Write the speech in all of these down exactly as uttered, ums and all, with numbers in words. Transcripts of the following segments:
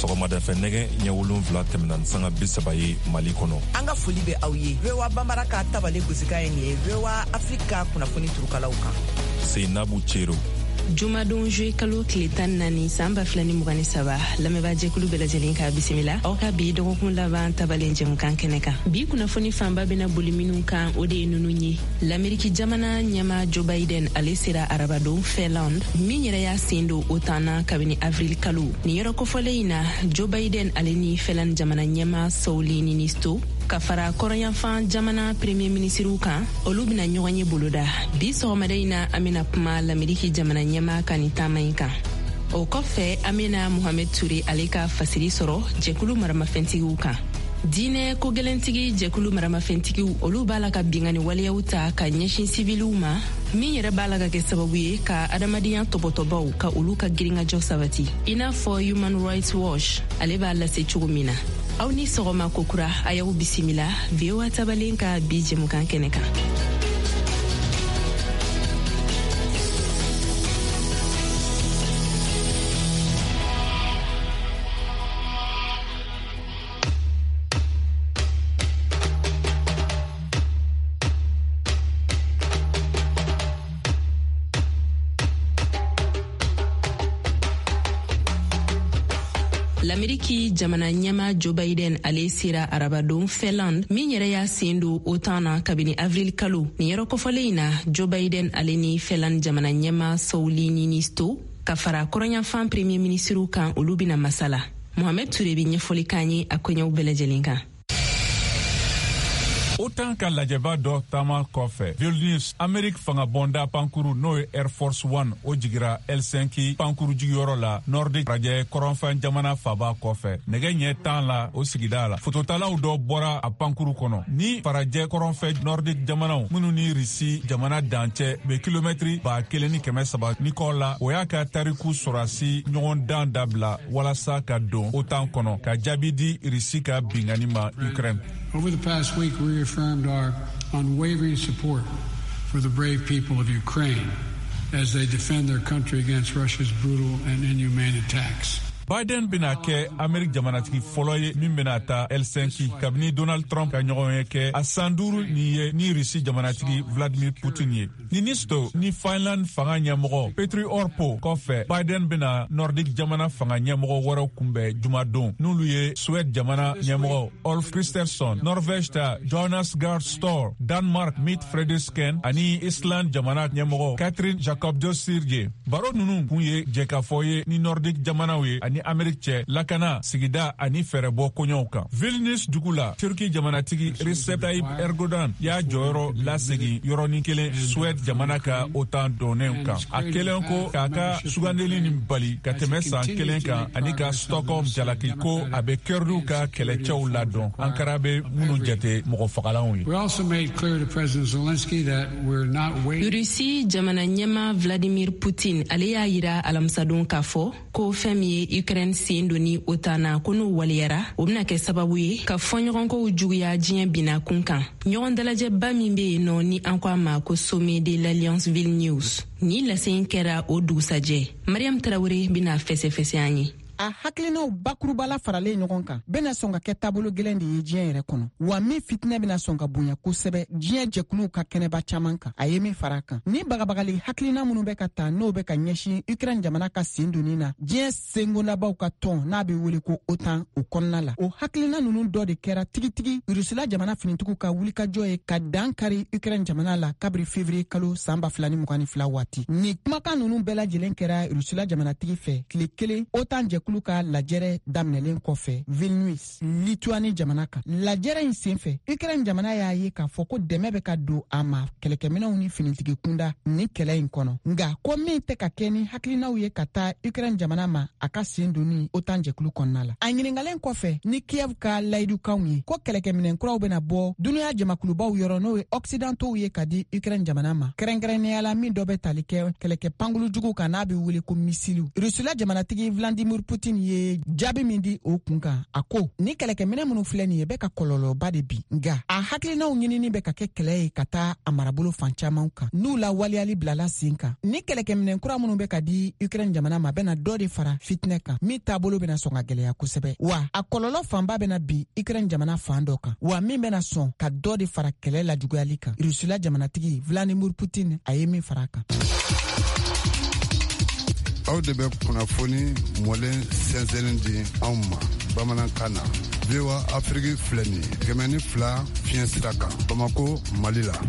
sɔgɔmada fɛ nɛgɛ ɲɛ wolonfila tɛmɛna sanga bisaba ye Mali kɔnɔ. An ka foli bɛ aw ye. V O A Bambara ka tabale gosika ye nin ye V O A Afrika kunnafoni turukalaw kan. Seinabu Cero. Jumadon joye kalo tile tan naani san ba fila ni mugan ni saba lamɛnbaa jɛkulu bɛɛ lajɛlen ka bisimila aw ka bi dɔgɔkun laban tabalen jɛmukan kɛnɛ kan. Bi kunnafoni fanba bɛna boli minnu kan o de ye nunu ye. L'Amérique jamana ɲɛma Joe Biden ale sera arabadon Finland min yɛrɛ y'a sen don OTAN na kabini avril kalo. Ni yɔrɔ kofɔlen in na Joe Biden ale ni Finland jamana ɲɛma Sauli Niinisto ka fara kɔrɔnyanfan jamana premier ministre kan olu bɛna ɲɔgɔn ye boloda. Bi sɔgɔmada in na an bɛna kuma l'Amérique jamana ɲɛma ka ni taama in kan. O kɔfɛ an bɛna Mohamed Ture ale ka fasiri sɔrɔ jɛkulu maramafɛntigiw kan. Diinɛ ko gɛlɛntigi jɛkulu maramafɛntigiw olu b'a la ka bingani waleyaw ta ka ɲɛsin sibiliw ma min yɛrɛ b'a la ka kɛ sababu ye ka adamadenya tɔbɔtɔbaw ka olu ka giringajɔ sabati. I n'a fɔ Human Rights Watch ale b'a lase cogo min na. Aw ni sɔgɔma kokura a y'aw bisimila V O A tabalen ka bi jɛmukan kɛnɛ kan. L'Amérique jamana ɲɛma Joe Biden ale sera arabadon Finland min yɛrɛ y'a sen don OTAN na kabini avril kalo. Ni yɔrɔ kɔfɔlen in na Joe Biden ale ni Finland jamana ɲɛma Sauli Niinisto ka fara kɔrɔnyanfan premier ministre kan olu bɛna masala. Mohamed Ture bɛ ɲɛfɔli k'an ye a koɲɛw bɛɛ lajɛlen kan. OTAN ka lajɛba dɔ taama kɔfɛ Vilnius Amerique fanga bonda pankuru n'o ye Air Force One o jigira Helsinki pankuru jigiyɔrɔ la Nordic rajɛ kɔrɔnfɛn jamana faba kɔfɛ nɛgɛ ɲɛ tan la o sigida la fototalaw dɔ bɔra a pankuru kɔnɔ ni farajɛ kɔrɔnfɛn Nordic jamanaw minnu ni Risi jamana dancɛ be kilomɛtiri ba kelen ni kɛmɛ saba ni kɔ la o y'a ka tariku sɔrasi ɲɔgɔn dan dabila walasa ka don OTAN kɔnɔ ka jaabi di Risi ka bingani ma Ukraine. Over the past week, we reaffirmed our unwavering support for the brave people of Ukraine as they defend their country against Russia's brutal and inhumane attacks. Biden bena kɛ Amerik jamanatigi fɔlɔ ye min bena ta Helsinki kabini Donald Trump ka ɲɔgɔn ye kɛ a san duuru ni ye ni Risi jamanatigi Vladimir Putin ye. Niinisto ni Finland fanga ɲɛmɔgɔ Petri Orpo kɔfɛ Biden bena Nordic jamana fanga ɲɛmɔgɔ wɛrɛw kunbɛn jumadon n'olu ye Suède jamana ɲɛmɔgɔ Ulf Kristersson, Norvège ta Jonas Gahr Store, Denmark Mette Frederiksen ani Island jamana ɲɛmɔgɔ Katrin Jakobsdottir. Baro nunu kun ye jɛkafɔ ye ni Nordic jamanaw ye ani Amerik cɛ lakana sigida ani fɛrɛbɔ koɲɔw kan. Vilnius dugu la Turki jamanatigi Recep Tayyip Erdogan y'a jɔyɔrɔ lasegin yɔrɔnin kelen Suède jamana ka OTAN donnenw kan. A kelen ko k'a ka sugandeli nin bali ka tɛmɛ san kelen kan ani ka Stockholm jalaki ko a bɛ Kurdiw ka kɛlɛcɛw ladɔn. Ankara bɛ minnu jate mɔgɔ fagalanw ye. We also made clear to President Zelensky that we're not waiting. Rusi jamana ɲɛma Vladimir Putin ale y'a yira alamisadon k'a fɔ ko fɛn min ye Ukraine sen don ni OTAN na ko n'u waliyara o bɛna kɛ sababu ye ka fɔɲɔgɔnkow juguya diɲɛ bina kun kan. Ɲɔgɔn dalajɛba min bɛ yen nɔ ni an ko a ma ko Sommet de l'Alliance Vilnius ni lase in kɛra o dugusajɛ. Mariam Tarawele bɛna fɛsɛfɛsɛ an ye. A hakilinaw bakurubala faralen ɲɔgɔn kan bɛna sɔn ka kɛ taabolo gɛlɛn de ye diɲɛ yɛrɛ kɔnɔ wa min fitinɛ bɛna sɔn ka bonya kosɛbɛ diɲɛ jɛkuluw ka kɛnɛba caman kan a ye min fara kan ni bagabagali hakilina minnu bɛ ka ta n'o bɛ ka ɲɛsin Ukraine jamana ka sen donni na diɲɛ sengondabaw ka tɔn n'a bɛ wele ko OTAN o kɔnɔna la o hakilina ninnu dɔ de kɛra tigitigi Rusila jamana finitigiw ka wulikajɔ ye ka dan kari Ukraine jamana la kabiri février kalo san ba fila ni mugan ni fila waati ni kumakan ninnu bɛɛ lajɛlen kɛra Rusila jamanatigi fɛ tile kelen OTAN jɛkulu ka lajɛrɛ daminɛlen kɔfɛ Vilnius Lituanie jamana kan lajɛrɛ in senfɛ Ukraine jamana y'a ye k'a fɔ ko dɛmɛ bɛ ka don a ma kɛlɛkɛminɛw ni finitigi kunda ni kɛlɛ in kɔnɔ nka ko min tɛ ka kɛ ni hakilinaw ye ka taa Ukraine jamana ma a ka sen donni OTAN jɛkulu kɔnɔna la a ɲiningalen kɔfɛ ni Kiev ka layidukanw ye ko kɛlɛkɛminɛ kuraw bɛna bɔ dunuya jamakulubaw yɔrɔ n'o ye occidentaux ye ka di Ukraine jamana ma kɛrɛnkɛrɛnnenya la min dɔ bɛ tali kɛ kɛlɛkɛ pankulu jugu kan n'a bɛ wele ko misiliw Rusila jamanatigi Vladimir Putin Putin ye jaabi min di o kun kan a ko ni kɛlɛkɛminɛ minnu filɛ nin ye bɛ ka kɔlɔlɔba de bi nga a hakilinaw ɲinini bɛ ka kɛ kɛlɛ ye ka taa a marabolo fan camanw kan n'u la waliyali bilala sen kan ni kɛlɛkɛminɛ kura minnu bɛ ka di Ukraine jamana ma bɛna dɔ de fara fitinɛ kan min taabolo bɛna sɔn ka gɛlɛya kosɛbɛ wa a kɔlɔlɔ fanba bɛna bi Ukraine jamana fan dɔ kan wa min bɛna sɔn ka dɔ de fara kɛlɛ lajuguyali kan Rusila jamanatigi Vladimir Putin a ye min fara kan. Aw de bɛ kunnafoni mɔlen sɛnsɛnnin di anw ma bamanankan na. V O A Afrique filɛ nin ye kɛmɛ ni fila fiɲɛ sira kan Bamako Mali la.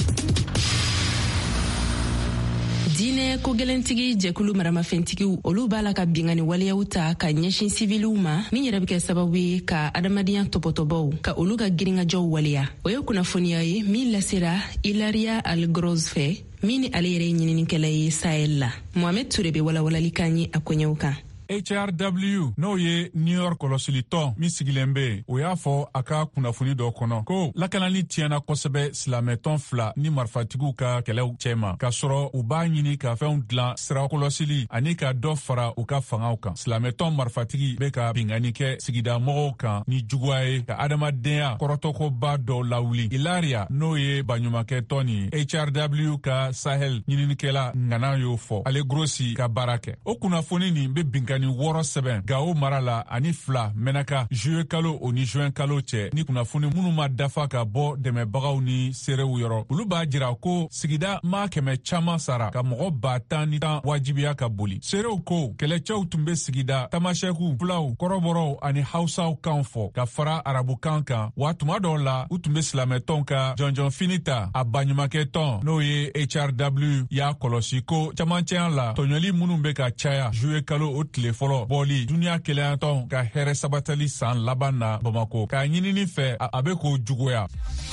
diinɛ kogɛlɛntigi jɛkulu maramafɛntigiw olu b'a la ka bingani waleyaw ta ka ɲɛsin siviliw ma min yɛrɛ bɛ kɛ sababu ye ka adamadenya tɔpɔtɔbaw ka olu ka giringajɔw waleya. O ye kunnafoniya ye min lasera Ilaria Algroz fɛ min ni ale yɛrɛ ye ɲininikɛla ye Sahel la. Mohamed Touré bɛ walawalali kan ye a koɲɛw kan. H R W n'o ye New York kɔlɔsilitɔn min sigilen bɛ o y'a fɔ a ka kunnafoni dɔ kɔnɔ ko lakanali tiɲɛna kosɛbɛ silamɛtɔn fila ni marifatigiw ka kɛlɛw cɛma k'a sɔrɔ u b'a ɲini ka fɛnw dilan sira kɔlɔsili ani ka dɔ fara u ka fangaw kan. Silamɛtɔn marifatigi bɛ ka bingani kɛ sigida mɔgɔw kan ni juguya ye ka adamadenya kɔrɔtɔkoba dɔw lawuli. Ilaria n'o ye baɲumankɛtɔn ni H R W ka Sahel ɲininikɛla ngana y'o fɔ ale Grossi ka baara kɛ. O kunnafoni nin bɛ bingani ni wɔɔrɔ sɛbɛn Gao mara la ani fila mɛnaka juye kalo o ni juin kalo cɛ ni kunnafoni minnu ma dafa ka bɔ dɛmɛbagaw ni seerew yɔrɔ. Olu b'a jira ko sigida maa kɛmɛ caman sara ka mɔgɔ ba tan ni tan wajibiya ka boli. Seerew ko kɛlɛcɛw tun bɛ sigida tamasɛku fulaw kɔrɔbɔrɔw ani hausaw kan fɔ ka fara arabukan kan wa tuma dɔw la u tun bɛ silamɛtɔn ka jɔnjɔn fini ta. A baɲumankɛtɔn n'o ye H R W y'a kɔlɔsi ko camancɛya la tɔɲɔli minnu bɛ ka caya juye kalo o tile fɔlɔ bɔli duniya keleyantɔn ka hɛrɛ sabatali san laban na Bamako k'a ɲinini fɛ a bɛ k'o juguya.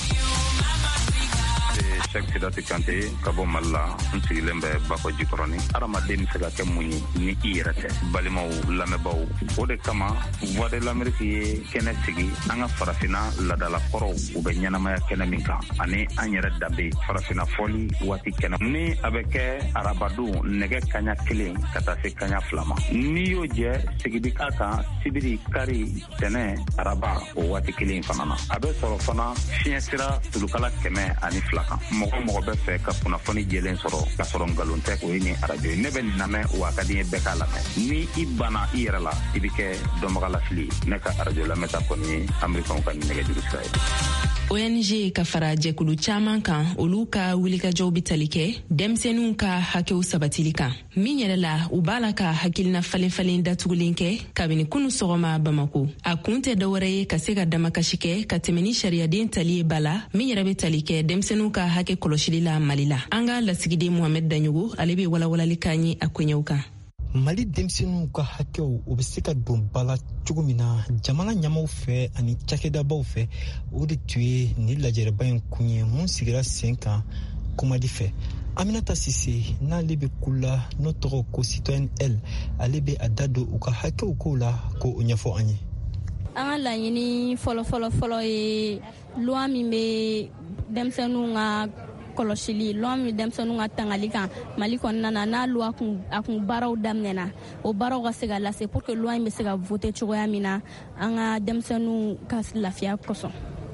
Cheikh Sidati Kante ka bɔ Mali la n sigilen bɛ Bako Jikɔrɔni. Adamaden bɛ se ka kɛ mun ye ni i yɛrɛ tɛ. Balimaw lamɛnbaw o de kama Voix de l'Amérique ye kɛnɛ sigi an ka farafina ladala kɔrɔw u bɛ ɲɛnamaya kɛnɛ min kan ani an yɛrɛ danbe farafina fɔli waati kɛnɛ ni a bɛ kɛ arabadon nɛgɛ kaɲa kelen ka taa se kaɲa fila ma. N'i y'o jɛ sigidi k'a kan sibiri kari tɛnɛ araba o waati kelen fana na. A bɛ sɔrɔ fana fiɲɛ sira tulukala kɛmɛ ani fila kan. Mɔgɔ mɔgɔ bɛ fɛ ka kunnafoni jɛlen sɔrɔ ka sɔrɔ nkalon tɛ o ye ni arajo ye. Ne bɛ nin lamɛn wa a ka di n ye bɛɛ k'a lamɛn. Ni i banna i yɛrɛ la i bɛ kɛ dɔnbaga lafili. Ne ka arajo lamɛnta kɔni ye Amerikanw ka nɛgɛjuru sira ye. O N G ka fara jɛkulu caman kan olu ka wulikajɔw bi tali kɛ denmisɛnninw ka hakɛw sabatili kan. Min yɛrɛ la u b'a la ka hakilina falen falen datugulen kɛ kabini kunu sɔgɔma Bamako. A kun tɛ dɔwɛrɛ ye ka se ka damakasi kɛ ka tɛmɛ ni sariyaden tali ye ba la min yɛrɛ bɛ tali kɛ denmisɛnninw ka hakɛ kɔlɔsili la Mali la. An ka lasigiden Mohamed Daɲogo ale bɛ walawalali kan ye a koɲɛw kan. Mali denmisɛnninw ka hakɛw o bɛ se ka don bala cogo min na jamana ɲɛmaaw fɛ ani cakɛdabaw fɛ o de tun ye ni lajɛrɛba in kun ye mun sigira sen kan Komadi fɛ. Aminata Sise n'ale bɛ kula n'o tɔgɔ ko Citoyenne L ale bɛ a da don u ka hakɛw kow la ko o ɲɛfɔ an ye. An ka laɲini fɔlɔ fɔlɔ fɔlɔ ye loi min bɛ denmisɛnninw ka kɔlɔsili loi min denmisɛnninw ka tangali kan Mali kɔnɔna na n'a loi kun a kun baaraw daminɛna o baaraw ka se ka lase pour que loi in bɛ se ka voter cogoya min na an ka denmisɛnninw ka lafiya kosɔn.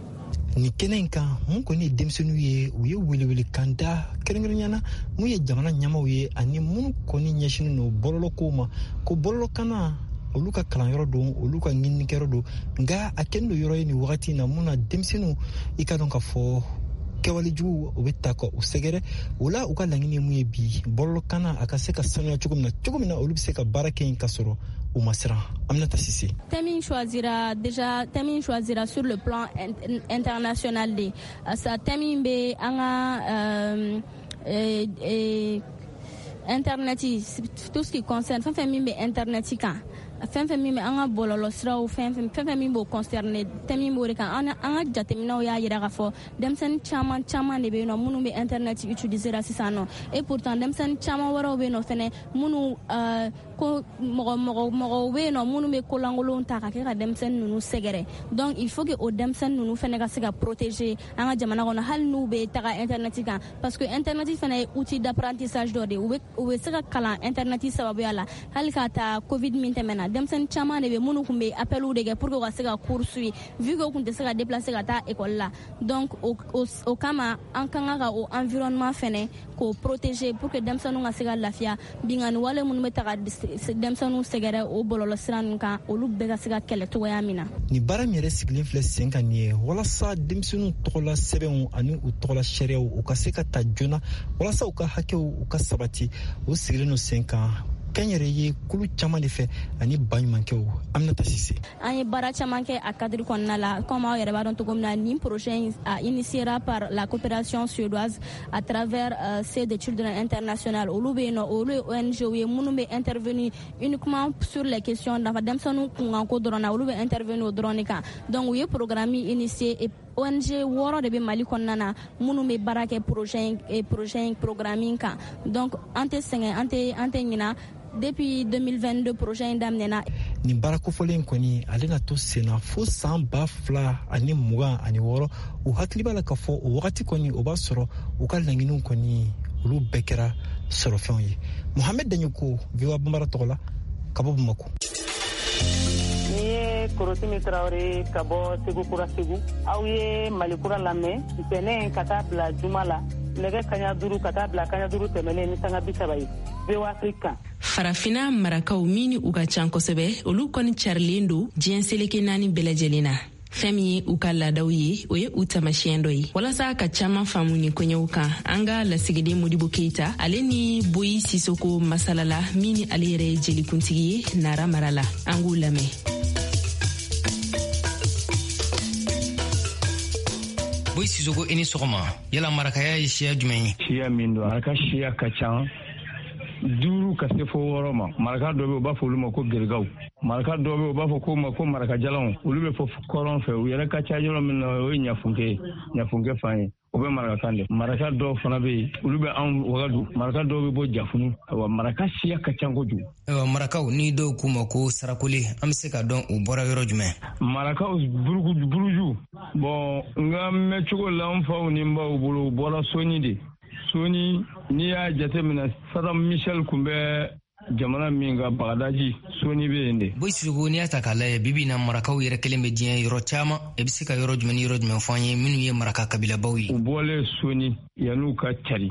Ni kɛnɛ in kan mun kɔni ye denmisɛnninw ye u ye welewele kan da kɛrɛnkɛrɛnyana mun ye jamana ɲɛmaaw ye ani minnu kɔni ɲɛsinnen don bɔlɔlɔkow ma ko bɔlɔlɔkanna olu ka kalanyɔrɔ don olu ka ɲininikɛyɔrɔ don nka a kɛlen don yɔrɔ ye nin wagati in na mun na denmisɛnninw i ka dɔn ka fɔ kɛwalejugu o bɛ ta ka u sɛgɛrɛ o la u ka laɲini mun ye bi bɔlɔlɔkanna a ka se ka sanuya cogo min na cogo min na olu bɛ se ka baara kɛ yen ka sɔrɔ u ma siran. Aminata Sise. Thème choisira déjà thème choisira sur le plan international de ça thème bɛ an ka euh, euh, internet tout ce qui concerne fɛn fɛn min bɛ internet kan fɛn fɛn min bɛ an ka bɔlɔlɔ siraw fɛn fɛn fɛn min b'o concerné thème min b'o de kan an an ka jateminɛw y'a yira k'a fɔ denmisɛnnin caman caman de bɛ yen nɔ minnu bɛ internet utiliser la sisan nɔ et pourtant denmisɛnnin caman wɛrɛw bɛ yen nɔ fɛnɛ minnu ko mogo mogo mogo we no munu be kolangolon ta ka ke ka demsen nunu segere donc il faut que o demsen nunu fene ka se ka protéger anga jamana kono hal nu be ta ka internet kan parce que internet fene outil d'apprentissage do de o be se ka kala internet sababu yala hal ka ta covid min temena demsen chama ne be munu kumbe appelu de ke pour que ka se ka course vu que kun te se ka déplacer ka ta école la donc au au kama an kan ka o environnement fene ko protéger pour que demsenu ka se ka lafia bingani wale munu be ta ka demsenu segere o bololo siran kan olu be ka se ka kɛlɛ togoya min na ni baara min yɛrɛ sigilen filɛ sen kan nin ye walasa denmisɛnninw tɔgɔla sɛbɛnw ani u tɔgɔla sariyaw u ka se ka ta joona walasa u ka hakɛw u ka sabati o sigilen no sen kan kɛn yɛrɛ ye kulu caman de fɛ ani baɲumankɛw Aminata Sise. An ye baara caman kɛ a cadre kɔnɔna la comme aw yɛrɛ b'a dɔn cogo min na nin projet a initiera par la coopération suédoise à travers euh, Save the Children International olu be yen nɔ olu ye O N G ye minnu be intervenir uniquement sur les questions nafa denmisɛnninw kunkanko dɔrɔn na olu be intervenir o dɔrɔn de kan donc u ye programme initié et O N G wɔɔrɔ de be Mali kɔnɔna na minnu be baara kɛ projet projet programme kan donc an tɛ sɛgɛn an tɛ an tɛ ɲina depuis deux mille vingt-deux projet in daminɛna. Nin baara kofɔlen kɔni ale na to senna fo san ba fila ani mugan ani wɔɔrɔ u hakili b'a la k'a fɔ o wagati kɔni o b'a sɔrɔ u ka laɲiniw kɔni olu bɛɛ kɛra sɔrɔfɛnw ye. Mohamed Daɲoko V O A Banbara tɔgɔ la ka bɔ Bamako. Ni ye Korosimi Traoré ka bɔ Segu Kura Segu aw ye Mali kura lamɛn ntɛnɛn ka taa bila juma la nɛgɛ kaɲa duuru ka taa bila kaɲa duuru tɛmɛnen ni sanga bi saba ye V O A Afrique. Farafina marakaw min u ka can kosɛbɛ olu kɔni carilen do diɲɛ seleke naani bɛɛ lajɛlen na fɛn min ye u ka laadaw ye o ye u tamasiyɛn dɔ ye walasa ka caman faamu ni kɔɲɛw kan an ka lasigiden Modibo Keita ale ni Boyi Sisoko masalala min ni ale yɛrɛ ye jelikuntigi ye Nara mara la an k'u lamɛn. Boyi Sisoko i ni sɔgɔma yala marakaya ye siya jumɛn ye? Siya min don maraka siya ka can duuru ka se fo wɔɔrɔ ma maraka dɔ bɛ u b'a fɔ olu ma ko gerigaw maraka dɔ bɛ u b'a fɔ ko ma ko maraka jalanw olu bɛ fɔ kɔrɔn fɛ u yɛrɛ ka ca yɔrɔ min na o ye ɲafunke ɲafunke fan ye o bɛ maraka kan de maraka dɔw fana bɛ yen olu bɛ anw wagadu maraka dɔw bɛ bɔ jafunu wa maraka siya ka ca kojugu. Ayiwa marakaw ni dɔw k'u ma ko sarakole an bɛ se ka dɔn u bɔra yɔrɔ jumɛn? Marakaw buruju buruju bɔn n ka mɛn cogo la n faw ni n baw bolo u bɔra Soni de. Soni n'i y'a jateminɛ Sadam Michel kun bɛ jamana min ka Bagadaji Soni bɛ yen de. Boyi Sisoko n'i y'a ta k'a lajɛ bibi na marakaw yɛrɛ kelen bɛ diɲɛ yɔrɔ caman i bɛ se ka yɔrɔ jumɛn ni yɔrɔ jumɛn fɔ an ye minnu ye maraka kabilabaw ye? U bɔlen Soni yan'u ka cari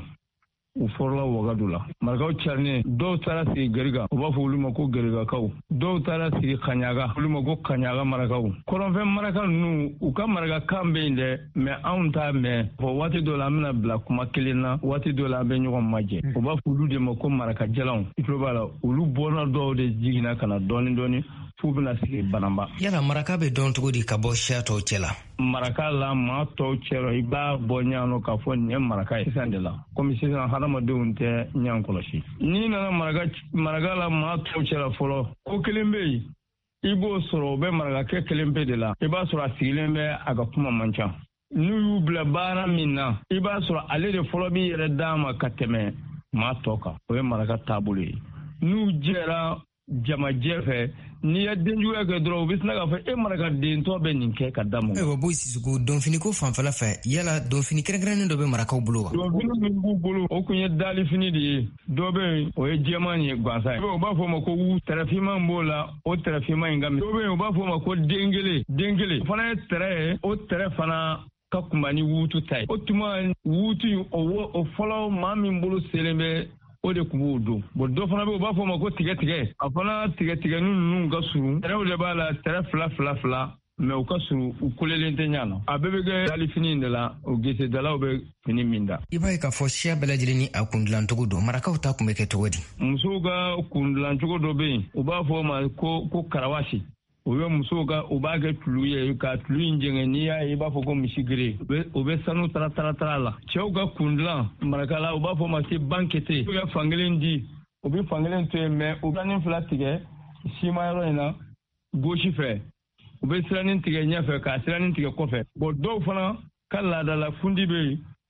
u fɔrɔla wagadu la marakaw carinen dɔw taara sigi Geriga u b'a fɔ olu ma ko Gerigakaw dɔw taara sigi Kaɲaga olu ma ko Kaɲaga marakaw kɔrɔnfɛn maraka ninnu u ka marakakan bɛ yen dɛ mɛ anw t'a mɛn fɔ waati dɔ la an bɛna bila kuma kelen na waati dɔ la an bɛ ɲɔgɔn majɛ u b'a fɔ olu de ma ko marakajalanw i tulo b'a la olu bɔna dɔw de jiginna ka na dɔɔni dɔɔni f'u bɛna sigi Banamba. Yala maraka bɛ dɔn cogo di ka bɔ siya tɔw cɛ la? Maraka la maa tɔw cɛ i b'a bɔ ɲɔgɔn k'a fɔ nin ye maraka ye sisan de la komi sisan hadamadenw tɛ ɲɔgɔn kɔlɔsi n'i nana maraka maraka la maa tɔw cɛ la fɔlɔ ko kelen bɛ yen i b'o sɔrɔ o bɛ marakakɛ kelen bɛ de la i b'a sɔrɔ a sigilen bɛ a ka kuma man ca n'u y'u bila baara min na i b'a sɔrɔ ale de fɔlɔ b'i yɛrɛ d'a ma ka tɛmɛ maa tɔ kan o ye maraka taabolo ye n'u jɛra jamajɛ fɛ n'i ye denjuguya kɛ dɔrɔn u bɛ sina k'a fɔ e maraka dentɔ bɛ nin kɛ ka da mun. Ayiwa Boyi Sisoko dɔnfini ko fanfɛla fɛ yala dɔnfini kɛrɛnkɛrɛnnen dɔ bɛ marakaw bolo wa? Dɔnfini min b'u bolo o kun ye dalifini de ye dɔ bɛ yen o ye jɛman ye gansan ye u b'a fɔ o ma ko wu tɛrɛfinman b'o la o tɛrɛfinman in ka dɔ bɛ yen u b'a fɔ o ma ko den kelen den kelen o fana ye tɛrɛ ye o tɛrɛ fana ka kunba ni wuutu ta ye o tuma wuutu o o fɔlɔ maa min bolo selen bɛ o de kun b'o don bon dɔ fana bɛ u b'a fɔ o ma ko tigɛ tigɛ a fana tigɛ tigɛ ninnu ka surun tɛrɛw de b'a la tɛrɛ fila fila fila mɛ u ka surun u kolelen tɛ ɲa na a bɛɛ bɛ kɛ dalifini de la o gesedalaw bɛ fini min da. I b'a ye k'a fɔ siya bɛɛ lajɛlen ni a kundilancogo don marakaw ta kun bɛ kɛ cogo di? Musow ka kundilancogo dɔ bɛ yen u b'a fɔ o ma ko ko karawasi o bɛ musow ka u b'a kɛ tulu ye ka tulu in jɛngɛ n'i y'a ye i b'a fɔ ko misigere o bɛ sanu tara tara tara la cɛw ka kundilan marakala u b'a fɔ o ma se bankete u bɛ fankelen di u bɛ fankelen to yen mɛ u bɛ siranin fila tigɛ simayɔrɔ in na gosi fɛ u bɛ siranin tigɛ ɲɛfɛ k'a siranin tigɛ kɔfɛ bon dɔw fana ka laadala fundi bɛ yen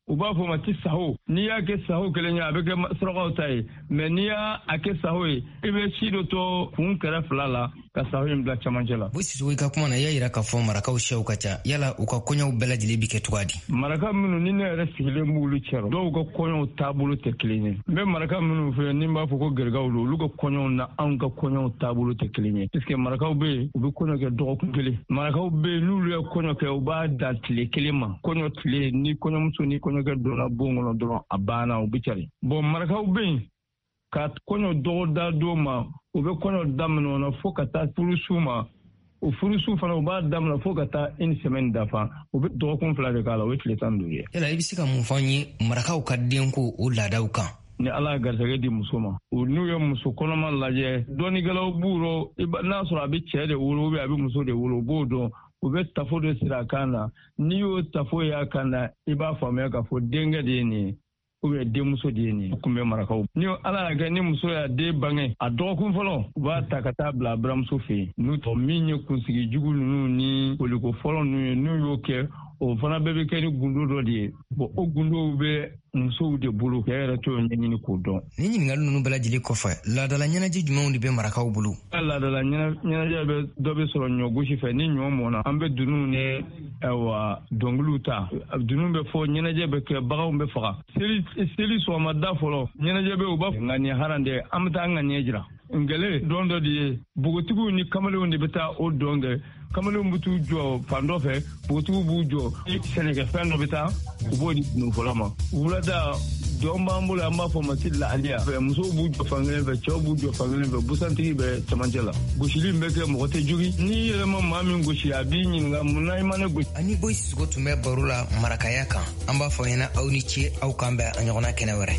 u b'a fɔ ma ti saho n'i y'a kɛ saho kelen ye a bɛ kɛ surakaw ta ye mais n'i y'a kɛ saho ye i bɛ si dɔ to kun kɛrɛ fila la ka saho in bila camancɛ la. Boy Sissoco i ka kuma na y'a yira k'a fɔ marakaw siyaw ka ca yala u ka kɔɲɔw bɛɛ lajɛlen bi kɛ cogoya di? Maraka minnu ni ne yɛrɛ sigilen b'olu cɛrɔ dɔw ka kɔɲɔw taabolo tɛ kelen ye. N bɛ maraka minnu fɛ ni n b'a fɔ ko gɛrɛgaw don olu ka kɔɲɔw na anw ka kɔɲɔw taabolo tɛ kelen ye puisque marakaw bɛ yen u bɛ kɔɲɔ kɛ dɔgɔkun kelen marakaw bɛ yen n'olu ye kɔɲɔ kɛ u b'a dan tile kelen ma kɔɲɔ tile ni kɔɲɔmuso ni kɔɲɔkɛ donna bon kɔnɔ dɔrɔn a banna u bɛ cari bon marakaw bɛ yen ka kɔɲɔ dɔgɔ da don ma u bɛ kɔɲɔ daminɛ na fo ka taa furusu ma o furusu fana u b'a daminɛ fo ka taa une semaine dafa u bɛ dɔgɔkun fila de k'a la o ye tile tan ni duuru ye. Yala i bɛ se ka mun fɔ an ye marakaw ka denko o laadaw kan? Ni ala ye garisɛgɛ di muso ma n'u ye muso kɔnɔma lajɛ dɔnnikɛlaw b'u rɔ n'a sɔrɔ a bɛ cɛ de wolo ou bien a bɛ muso de wolo u b'o dɔn u bɛ tafo de siri a kan na n'i y'o tafo y'a kan na i b'a faamuya k'a fɔ denkɛ de ye nin ye ou bien denmuso de ye nin ye kun bɛ marakaw ni ala y'a kɛ ni muso y'a den bange a dɔgɔkun fɔlɔ u b'a ta ka taa bila a buramuso fɛ yen n'u tɔ min ye kunsigi jugu ninnu ni koliko fɔlɔ ninnu ye n'u y'o kɛ o fana bɛɛ bɛ kɛ ni gundo dɔ de ye bon o gundow bɛ musow de bolo cɛ yɛrɛ t'o ɲɛɲini k'o dɔn. Ni ɲininkali ninnu bɛɛ lajɛlen kɔfɛ laadala ɲɛnajɛ jumɛnw de bɛ marakaw bolo? Laadala ɲɛnajɛ bɛ dɔ bɛ sɔrɔ ɲɔ gosi fɛ ni ɲɔ mɔna an bɛ dunun ni wa dɔnkiliw ta dunun bɛ fɔ ɲɛnajɛ bɛ kɛ baganw bɛ faga seli seli sɔgɔmada fɔlɔ ɲɛnajɛ bɛ u b'a fɔ ŋaniya haran dɛ an bɛ taa an ŋaniya jira ngɛlɛ dɔn dɔ de ye bogotigiw ni kamalenw de bɛ taa o dɔn kɛ kamalenw bɛ t'u jɔ fan dɔ fɛ bogotigiw b'u jɔ sɛnɛkɛfɛn dɔ bɛ taa u b'o di dunufɔla ma wulada jɔn b'an bolo an b'a fɔ ma ti lahaliya fɛ musow b'u jɔ fan kelen fɛ cɛw b'u jɔ fan kelen fɛ busantigi bɛ cɛmancɛ la gosili bɛ kɛ mɔgɔ tɛ jogi n'i yɛrɛ ma maa min gosi a b'i ɲininka mun na i ma ne gosi. Ani Boy Sissoco tun bɛ baro la marakaya kan an b'a fɔ ɲɛna aw ni ce aw kan bɛn a ɲɔgɔnna kɛnɛ wɛrɛ.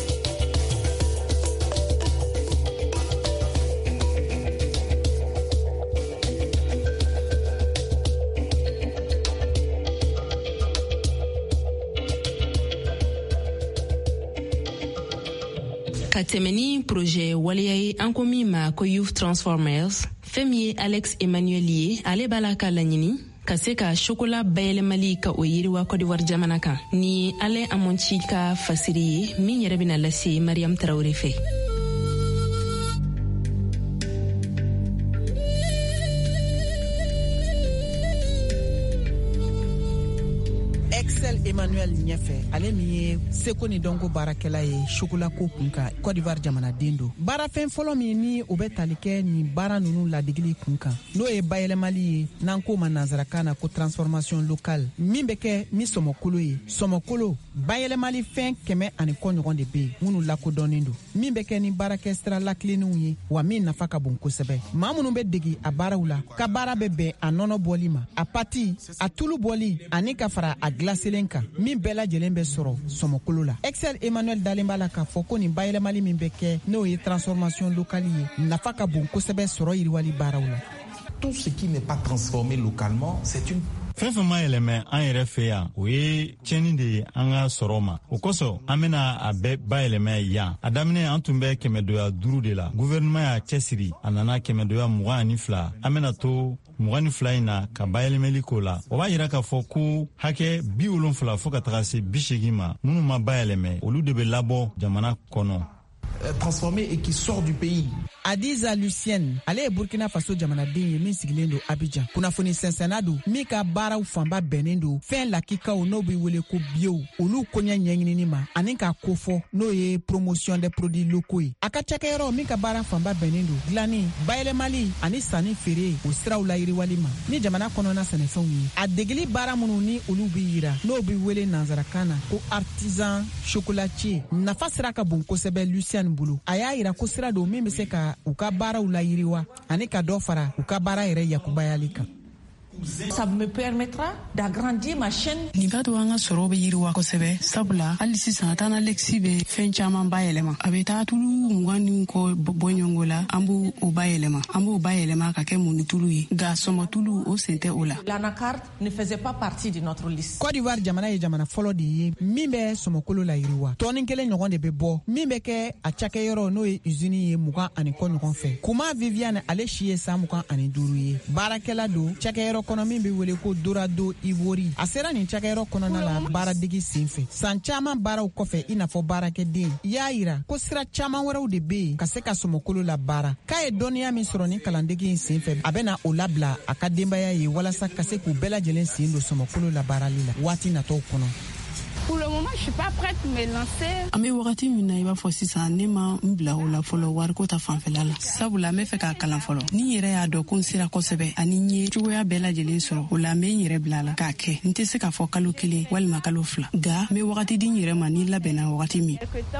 Ka tɛmɛ ni projet waleya ye an ko min ma ko Youth Transformers fɛn min ye Alex Emmanuel ye ale b'a la ka laɲini ka se ka chocolat bayɛlɛmali ka o yiriwa Côte d'Ivoire jamana kan ni ale Amonchi ka fasiri ye min yɛrɛ bɛna lase Mariam Traoré fɛ. Emmanuel ɲɛfɛ ale min ye seko ni dɔnko baarakɛla ye chocolat ko kun kan Côte d'Ivoire jamanaden do baarafɛn fɔlɔ min ni o bɛ tali kɛ nin baara ninnu ladigili kun kan n'o ye bayɛlɛmali ye n'an ko ma nanzarakan na ko transformation locale min bɛ kɛ ni sɔmɔkolo ye sɔmɔkolo bayɛlɛmali fɛn kɛmɛ ani kɔ ɲɔgɔn de bɛ yen minnu lakodɔnnen do min bɛ kɛ ni baarakɛ sira latilennenw ye wa min nafa ka bon kosɛbɛ maa minnu bɛ degi a baaraw la ka baara bɛ bɛn a nɔnɔ bɔli ma a pati a tulu bɔli ani ka fara a glaselen kan min bɛɛ lajɛlen bɛ sɔrɔ sɔmɔkolo la Excel Emmanuel dalen b'a la k'a fɔ ko nin bayɛlɛmali min bɛ kɛ n'o ye transformation locale ye nafa ka bon kosɛbɛ sɔrɔ yiriwali baaraw la. Tout ce qui n'est pas transformé localement, c'est une fɛn fɛn ma yɛlɛmɛ an yɛrɛ fɛ yan o ye tiɲɛni de ye an ka sɔrɔ ma o kosɔn an bɛna a bɛɛ bayɛlɛmɛ yan a daminɛ an tun bɛ kɛmɛdoya duuru de la gouvernement y'a cɛsiri a nana kɛmɛdoya mugan ani fila an bɛna to mugan ni fila in na ka bayɛlɛmɛli k'o la o b'a yira k'a fɔ ko hakɛ bi wolonfila fo ka taga se bi seegin ma minnu ma bayɛlɛmɛ olu de bɛ labɔ jamana kɔnɔ. Transformé et qui sort du pays. Adiza Lucienne ale ye Burkina Faso jamanaden ye min sigilen do Abidjan kunnafoni sɛnsɛnna do min ka baaraw fanba bɛnnen do fɛn lakikaw n'o bɛ wele ko bio olu koɲɛ ɲɛɲinini ma ani k'a kofɔ n'o ye promotion des produits locaux ye a ka cakɛyɔrɔ min ka baara fanba bɛnnen do dilanni bayɛlɛmali ani sanni feere o siraw la yiriwali ma ni jamana kɔnɔna sɛnɛfɛnw ye a degeli baara minnu ni olu bɛ yira n'o bɛ wele nanzarakan na ko artisan chocolatier nafa sira ka bon kosɛbɛ Lucienne bolo a y'a yira ko sira do min bɛ se ka u ka baaraw la yiriwa ani ka dɔ fara u ka baara yɛrɛ yakubayali kan. Ça me permettra d'agrandir ma chaîne. Nin b'a to an ka sɔrɔ bɛ yiriwa kosɛbɛ sabula hali sisan a t'an Alexi bɛ fɛn caman bayɛlɛma a bɛ taa tulu mugan ni kɔ bɔ ɲɔgɔn la an b'o o bayɛlɛma an b'o bayɛlɛma ka kɛ mun ni tulu ye nka sɔmɔ tulu o sen tɛ o la. L'anacarde ne faisait pas partie de notre liste. Côte d'Ivoire jamana ye jamana fɔlɔ de ye min bɛ sɔmɔkolo la yiriwa tɔni kelen ɲɔgɔn de bɛ bɔ min bɛ kɛ a cakɛyɔrɔ n'o ye usine ye mugan ani kɔ ɲɔgɔn fɛ Kuma Viviane ale si ye san mugan ani duuru ye baarakɛla do cakɛyɔrɔ kɔnɔ min be wele ko Dorado Ivory. A sera nin cakɛyɔrɔ kɔnɔna la baaradegi senfɛ. San caaman baaraw kɔfɛ i n'a fɔ baarakɛden y'a yira ko sira caaman wɛrɛw de be yen ka se ka sɔmɔkolo la baara. K'a ye dɔnniya min sɔrɔ ni kalandegi in senfɛ a bena o labila a ka denbaya ye walasa ka se k'u bɛɛ lajɛlen sen don sɔmɔkolo la baarali la waati natɔw kɔnɔ. Pour le moment, je suis pas prête à me lancer. An be wagati min na i b'a fɔ sisan ne ma n bila o la fɔlɔ wariko ta fanfɛla la sabula n bɛ fɛ k'a kalan fɔlɔ ni yɛrɛ y'a dɔn ko n sera kosɛbɛ ani n ye cogoya bɛɛ lajɛlen sɔrɔ o la n bɛ n yɛrɛ bila la k'a kɛ n tɛ se k'a fɔ kalo kelen walima kalo fila nka n bɛ wagati di n yɛrɛ ma ni labɛnna wagati min.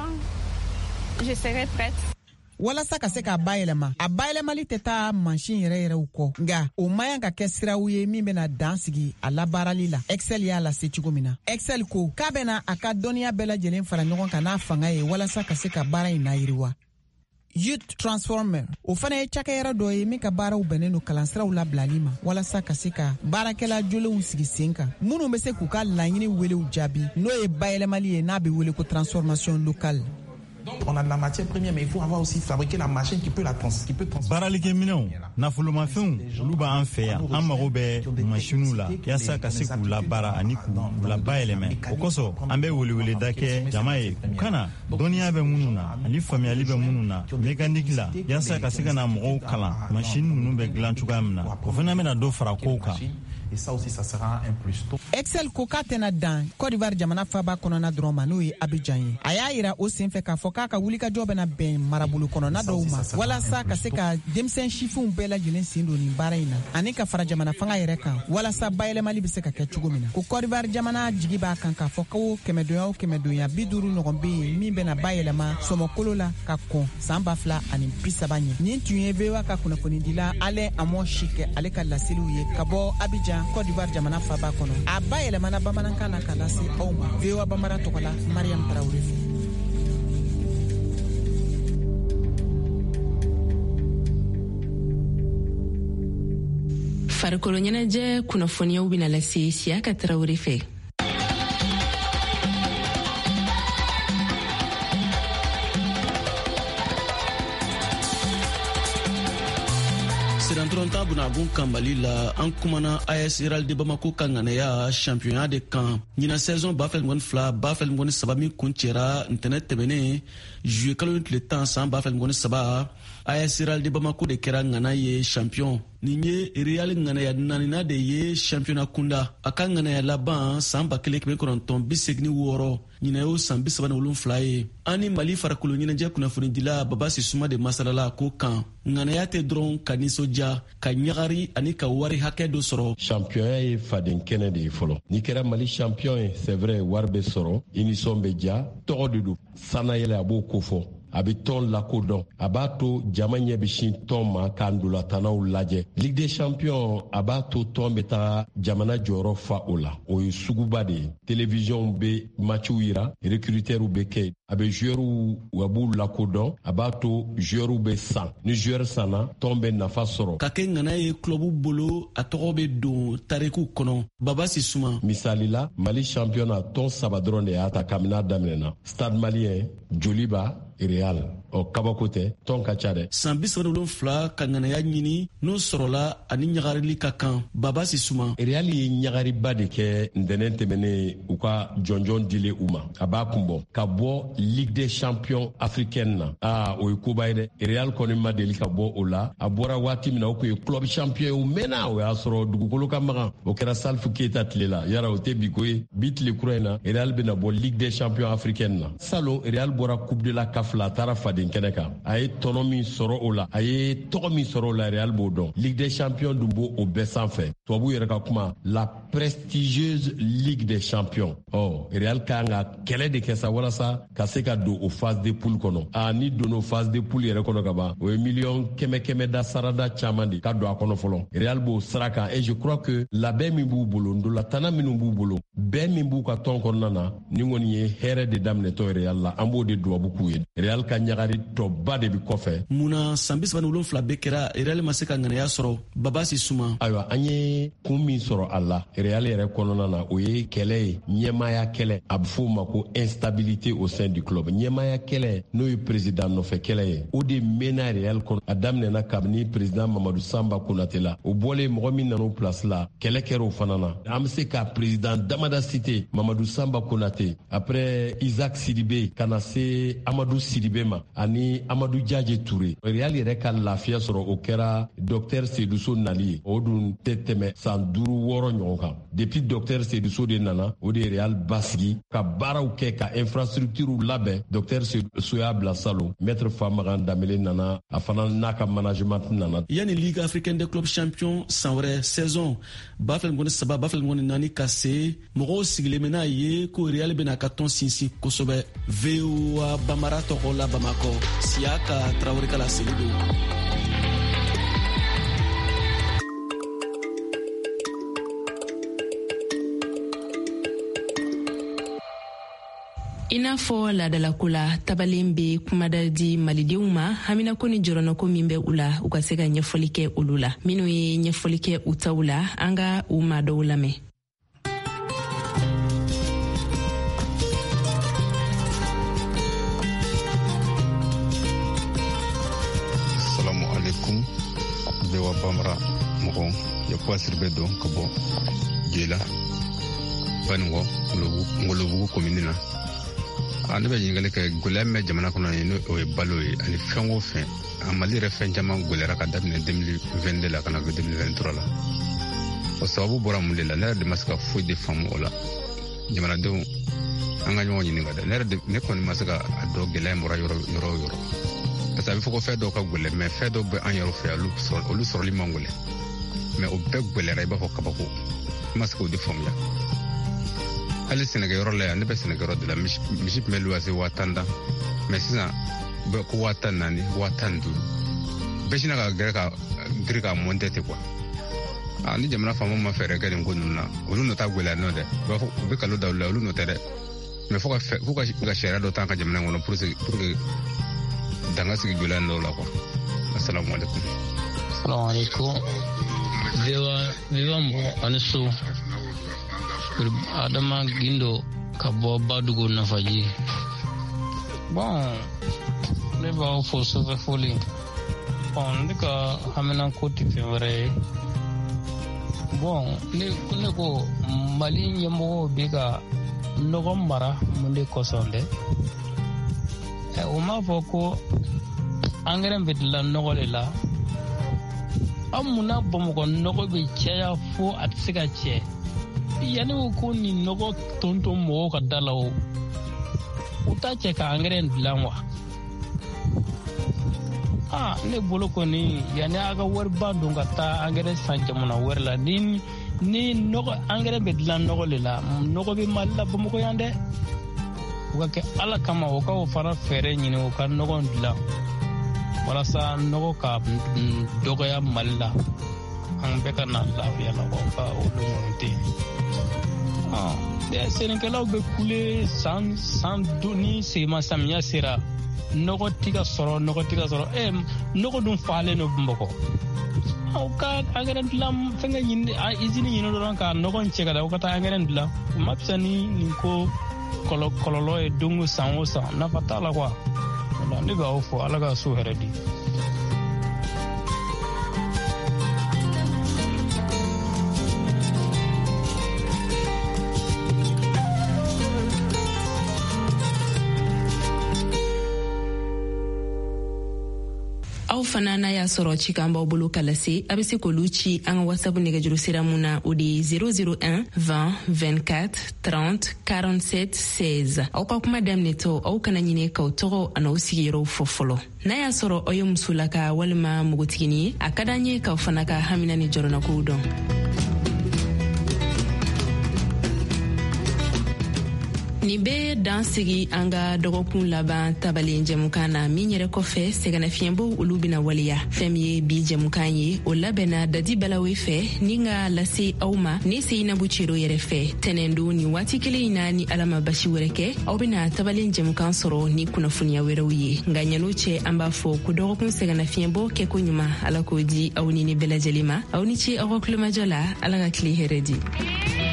Je serai prête. Walasa ka se k'a bayɛlɛma a bayɛlɛmali tɛ taa mansin yɛrɛ yɛrɛw kɔ nga o mayan ka kɛ siraw ye min bena dan sigi a labaarali la Excel y'a lase cogo min na. Excel ko k'a bena a ka dɔnniya bɛɛ lajɛlen fara ɲɔgɔn kan n'a fanga ye walasa ka se ka baara in nayiriwa. Youth Transformer o fana ye cakɛyɔrɔ dɔ ye min ka baaraw bɛnnen don kalansiraw labilali ma walasa ka se ka baarakɛla jolenw sigi sen kan minnu be se k'u ka laɲini welew jaabi n'o ye bayɛlɛmali ye n'a be wele ko transformation locale. Donc on a de la matière première mais il faut avoir aussi fabriqué la machine qui peut la trans qui peut transformer. Baralikɛ minɛnw nafolomafɛnw olu b'an fɛ yan an mago bɛ machiniw la yaasa ka se k'u labaara ani k'u labayɛlɛmɛ o kosɔn an bɛ weleweleda kɛ jama ye u kana dɔnniya bɛ minnu na ani faamuyali bɛ minnu na mécanique la yaasa ka se ka na mɔgɔw kalan machine ninnu bɛ dilan cogoya min na o fana bɛna dɔ fara kow kan. Et ça aussi, ça sera un plus tôt. Excel ko k'a tɛna dan Côte d'Ivoire jamana faba kɔnɔna dɔrɔn ma n'o ye Abidjan ye. A y'a yira o senfɛ k'a fɔ k'a ka wulikajɔ bɛna bɛn marabolo kɔnɔna dɔw ma walasa ka se ka denmisɛn sifinw bɛɛ lajɛlen sen don nin baara in na ani ka fara jamana fanga yɛrɛ kan walasa bayɛlɛmali be se ka kɛ cogo min na. Ko Côte d'Ivoire jamana jigi b'a kan k'a fɔ ko kɛmɛdonya o kɛmɛdonya bi duuru ɲɔgɔn be yen min bɛna bayɛlɛma sɔmɔkolo la ka kɔn san ba fila ani bi saba ɲɛ. Nin tun ye V O A ka kunnafonidila Alain Amon Chike ale ka laseliw ye ka bɔ Abidjan Côte d'Ivoire jamana faba kɔnɔ. A ba yɛlɛmana bamanankan na ka lase aw ma. V O A Bambara tɔgɔ la Mariam Traoré. Farikolo ɲɛnajɛ kunnafoniyaw bɛna lase Siyaka Traoré fɛ. Siranturonta bunagun kan Mali la an kumana A S Real de Bamako ka ŋanaya championnat de kan ɲina saison ba fila ɲɔgɔn fila ba fila ɲɔgɔn saba min kun cɛra ntɛnɛ tɛmɛnen juillet kalo tile tan san ba fila ɲɔgɔn saba A S Real de Bamako de kɛra ŋana ye champion. Nin ye Real ŋanaya naanina de ye championnat kunda a ka ŋanaya laban san ba kelen kɛmɛ kɔnɔntɔn bi segin wɔɔrɔ ɲina y'o san bi saba ni wolonfila ye. An ni Mali farikolo ɲɛnajɛ kunnafonidila Baba Sisuma de masalala ko kan ŋanaya tɛ dɔrɔn ka nisɔndiya ka ɲagari ani ka wari hakɛ dɔ sɔrɔ. Championnat ye faden kɛnɛ de ye fɔlɔ n'i kɛra Mali champion ye c'est vrai wari bɛ sɔrɔ i nisɔn bɛ diya tɔgɔ de don sanayɛlɛ a b'o ko fɔ a bɛ tɔn lakodɔn a b'a to jama ɲɛ bɛ sin tɔn ma k'a ndolatanaw lajɛ. Ligue des champions a b'a to tɔn bɛ taa jamana jɔyɔrɔ fa o la o ye suguba de ye. Télévision bɛ matchiw yira recruteurs bɛ kɛ a bɛ joueurs a b'u lakodɔn a b'a to joueurs bɛ san ni joueur sanna tɔn bɛ nafa sɔrɔ. Ka kɛ ŋana ye club bolo a tɔgɔ bɛ don tariku kɔnɔ. Baba Sisuma misali la Mali championnat tɔn saba dɔrɔn de y'a ta kabini a daminɛna. Stade Malien Joliba Real o kabako tɛ tɔn ka ca dɛ. San bi saba ni wolonfila ka ŋanaya ɲini n'o sɔrɔla ani ɲagarili ka kan. Baba Sisuma Real ye ɲagariba de kɛ ntɛnɛn tɛmɛnen u ka jɔnjɔn dile u ma a b'a kun bɔ ka bɔ Ligue des champions africaine na aa o ye koba ye dɛ. Real kɔni ma deli ka bɔ o la a bɔra waati min na o kun ye club champion ye o mɛnna o y'a sɔrɔ dugukolo ka magan o kɛra Salif Keita tile la yara o tɛ bi ko ye bi tile kura in na Real bɛna bɔ Ligue des champions africaine na. Salon Real bɔra coupe de la C A F la a taara faden kɛnɛ kan a ye tɔnɔ min sɔrɔ o la a ye tɔgɔ min sɔrɔ o la Real b'o dɔn. Ligue des champions dun b'o o bɛɛ sanfɛ tubabu yɛrɛ ka kuma la prestigieuse Ligue des champions. Ɔ Real kan ka kɛlɛ de kɛ sa walasa ka se ka don o phase de poule kɔnɔ a ni donna o phase de poule yɛrɛ kɔnɔ ka ban o ye miliyɔn kɛmɛ kɛmɛ da sarada caman de ka don a kɔnɔ fɔlɔ. Real b'o sira kan et je crois que labɛn min b'u bolo ndolatana minnu b'u bolo bɛɛ min b'u ka tɔn kɔnɔna na ni kɔni ye hɛrɛ de daminɛtɔ Real la an b'o de dubabu k'u ye. Real ka ɲagari ni tɔba de bi kɔfɛ. Muna san bi saba ni wolonfila bɛɛ kɛra Real ma se ka ŋaniya sɔrɔ Baba Sisuma. Ayiwa an ye kun min sɔrɔ a la Real yɛrɛ kɔnɔna na o ye kɛlɛ ye, ɲɛmaya kɛlɛ, a bɛ fɔ o ma ko instabilité au sein du club. Ɲɛmaya kɛlɛ n'o ye président nɔfɛ kɛlɛ ye, o de mɛnna Real kɔnɔ. A daminɛna kabini président Mamadou Samba Konate la, o bɔlen mɔgɔ min nana o place la kɛlɛ kɛra o fana na. An bɛ se ka président damada cité Mamadou Samba Konate, après Isaac Sidibé kana se Amadou Sidibé ma ani Amadou Djadje Touré. Real yɛrɛ ka lafiya sɔrɔ o kɛra docteur Seydou Sow nali ye, o dun tɛ tɛmɛ san duuru wɔɔrɔ ɲɔgɔn kan. Depuis docteur Seydou Sow de nana, o de ye Real basigi ka baaraw kɛ ka infrastructure labɛn. Docteur Seydou Sow y'a bila salon, maître Famagan Dambele nana, a fana n'a ka management nana. Yani Ligue africaine des clubs champions san wɛrɛ saison ba fila ngoni saba ba fila ngoni naani ka se mɔgɔw sigilen bɛ n'a ye ko Real bɛna ka tɔn sinsin kosɛbɛ. V O A Bamara tɔgɔ la Bamakɔ, Siaka Traoré ka laseli don. I n'a fɔ laadalako la tabalen be kumada di malidenw ma haminako ni jɔrɔnako min bɛ u la u ka se ka ɲɛfɔli kɛ olu la minnu ye ɲɛfɔli kɛ u taw la an ka u maa dɔw lamɛn. Salamu alaikum bewa bamara mɔgɔ ya kwasir bɛ dɔn ka bɔ jela baningo ngolobugu komini na. Ne bɛ ɲininkali kɛ gɛlɛya min bɛ jamana kɔnɔ ye n'o ye balo ye ani fɛn o fɛn a Mali yɛrɛ fɛn caman gɛlɛyara ka daminɛ deux mille vingt-deux la ka na deux mille vingt-trois la. O sababu bɔra mun de la ne yɛrɛ de ma se ka foyi de faamu o la. Jamanadenw an ka ɲɔgɔn ɲininka dɛ ne yɛrɛ de ne kɔni ma se ka a dɔn gɛlɛya bɔra yɔrɔ yɔrɔ o yɔrɔ parce que a bɛ fɔ ko fɛn dɔw ka gɛlɛ mais fɛn dɔw bɛ an yɛrɛ fɛ olu sɔrɔ olu sɔrɔli man gɛlɛ mais o bɛɛ gɛlɛyara i b'a fɔ kabako ne ma se k'o de faamuya. Hali sɛnɛkɛyɔrɔ la yan ne bɛ sɛnɛkɛyɔrɔ de la misi tun bɛ luwase waa tan da mɛ sisan bɛ ko waa tan naani waa tan duuru bɛɛ sina ka gɛrɛ ka giri ka mɔntɛ ten kuwa. Ni jamana faamaw ma fɛɛrɛ kɛ nin ko ninnu na olu nɔ t'a gɛlɛya nɔ dɛ u bɛ kalo da olu la olu nɔ tɛ dɛ mɛ fo ka sariya dɔ t'an ka jamana kɔnɔ pour que danga sigi gɛlɛya dɔw la kuwa. Assalamu alaikum. Assalamu alaikum. Viva viva mɔgɔ ani so. Adama Gindo ka bɔ Badugu Nafaji. Bon, ne b'a fɔ sɔfɛ foli. Bon, ne ka hamina ko tɛ fɛn wɛrɛ ye. Bon, ne ne ko Mali ɲɛmɔgɔw bɛ ka nɔgɔ mara mun de kɔsɔn dɛ. O m'a fɔ ko angɛrɛ bɛ dilan nɔgɔ de la. An munna Bamakɔ nɔgɔ bɛ caya fo a tɛ se ka tiɲɛ. Yani ko ni nɔgɔ tonton mɔgɔw ka da la o u t'a cɛ ka angɛrɛ dilan wa. Ah, ne bolo kɔni yani a ka wariba don ka taa angɛrɛ san jamana wɛrɛ la ni ni nɔgɔ angɛrɛ bɛ dilan nɔgɔ de la nɔgɔ bɛ Mali la Bamakɔ yan dɛ. U ka kɛ Ala kama o ka o fara fɛɛrɛ ɲini o ka nɔgɔ dilan walasa nɔgɔ ka dɔgɔya Mali la an bɛɛ ka na lafiya la o ka o ɲɔgɔn tɛ. Sɛnɛkɛlaw bɛ kule san san ni sema samiya sera nɔgɔ tɛ ka sɔrɔ nɔgɔ tɛ ka sɔrɔ ɛ nɔgɔ dun falen do Bamakɔ. U ka angɛrɛ dilan fɛnkɛ ɲini izini ɲini dɔrɔn ka nɔgɔ cɛ ka da u ka taa angɛrɛ dilan o ma fisa ni nin ko kɔlɔlɔ ye don o san o san nafa t'a la quoi. Ne b'aw fɔ Ala ka so hɛrɛ di. Aw fana n'a y'a sɔrɔ ci kan b'aw bolo ka lase a bɛ se k'olu ci an ka WhatsApp nɛgɛjuru sira mun na o de ye zéro zéro un vingt vingt-quatre trente quarante-sept seize. Aw ka kuma daminɛtɔ aw kana ɲinɛ k'aw tɔgɔ ani aw sigiyɔrɔw fɔ fɔlɔ. N'a y'a sɔrɔ aw ye musolaka walima npogotigini ye a ka d'an ye k'aw fana ka hamina ni jɔrɔnakow dɔn. ni be dan sigi anga dogokun laban tabalen jamukan na min yɛrɛ kɔfɛ sɛgɛnɛ fiɲɛbɔ olu bena waleya fɛn ye bi jamukan ye o labɛnna dadi balawe fɛ ni ka lase aw ma ni Seinabu Cero yɛrɛ fɛ tɛnɛndo ni waati kelen na ni Alama basi wɛrɛ kɛ aw bena tabalen jamukan sɔrɔ ni kunnafoniya wɛrɛw ye nka ɲano cɛ an b'a fɔ ko dɔgɔkun sɛgɛnɛ fiɲɛbɔ kɛko ɲuman ala k'o di aw ni ni bɛɛ lajɛlen ma aw ni ce aw ka kulomajɔ la ala ka tile hɛrɛ di.